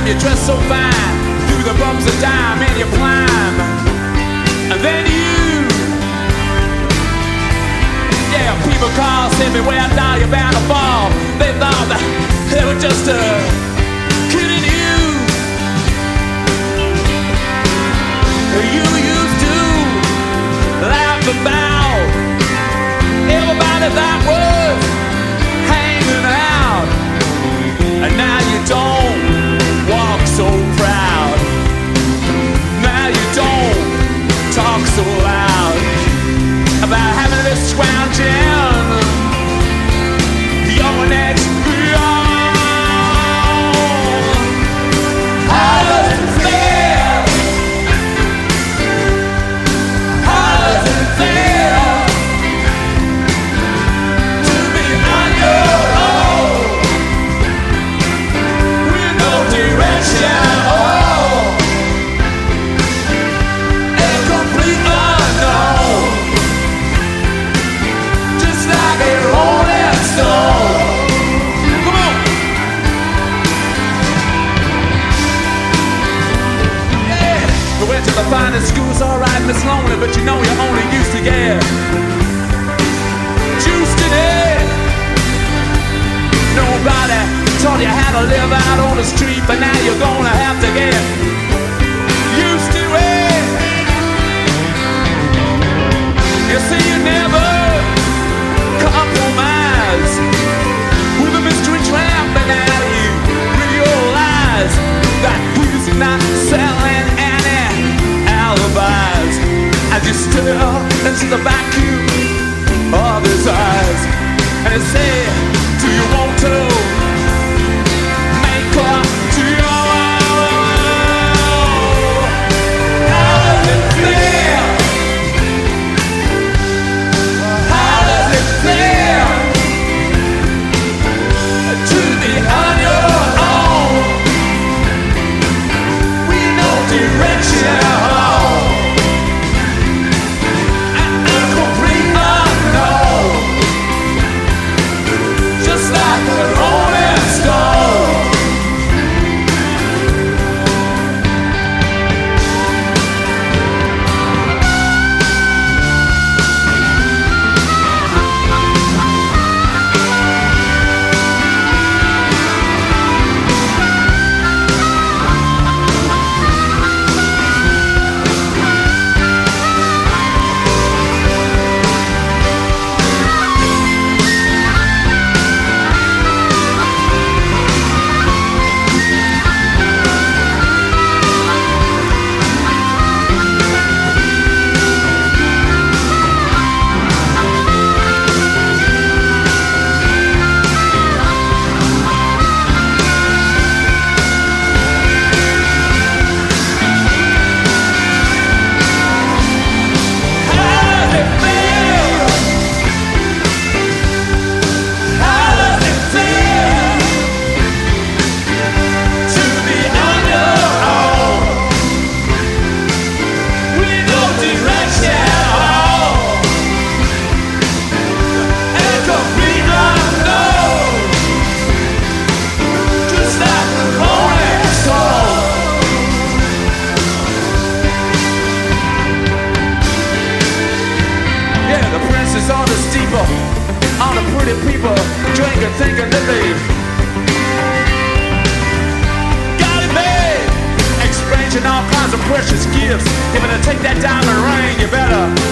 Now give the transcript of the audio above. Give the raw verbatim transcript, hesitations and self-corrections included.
time, you dress so fine, through the bumps of dime, and you climb. And then you, yeah, people call, send me where I thought you're bound to fall. They thought that they were just uh, kidding you. You used to laugh about everybody that was hanging out, and now you don't walk so proud. Now you don't talk so loud about having this scrounging your next beyond. How does it feel? How does it feel to be on your own with no direction? The finest school's alright and it's lonely, but you know you only used to get juiced in it. Nobody taught you how to live out on the street, but now you're gonna have to get used to it. You see, you never compromise with a mystery tramp, but now you realize that he's not selling alibis, as you stare into the vacuum of his eyes, and you say, do you want to make love to your own? How does it feel? How does it feel to be on your own with no direction? All the pretty people drinking, thinking that they got it made, exchanging all kinds of precious gifts. If you take that diamond ring, you better